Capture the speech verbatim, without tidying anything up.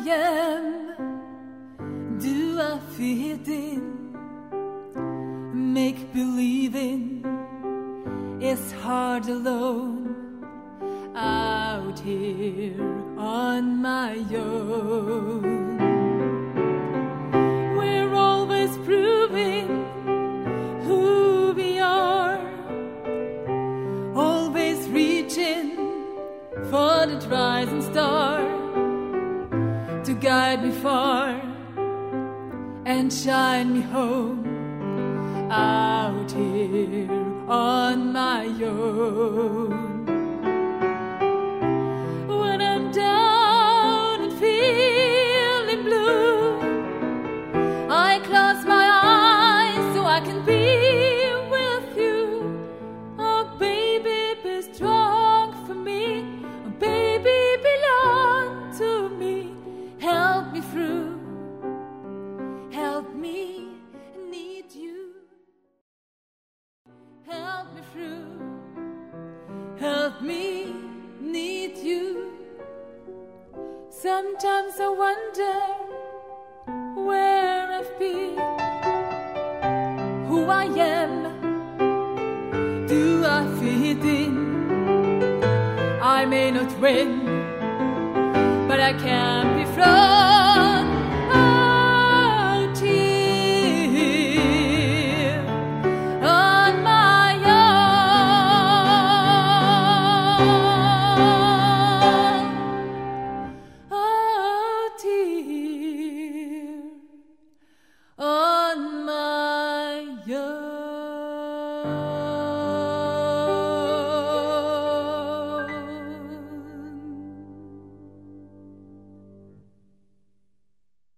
am? Do I fit in? Make believing is hard alone, out here on my own. We're always proving who we are, always reaching for the rising star to guide me far and shine me home, out here on my own. When I'm down and feeling blue, I close my eyes so I can be with you. Oh baby, be strong for me. Oh baby, belong to me. Help me through. Help me need you. Help me through. Help me need you. Sometimes I wonder where I've been, who I am. Do I fit in? I may not win, but I can't be frozen.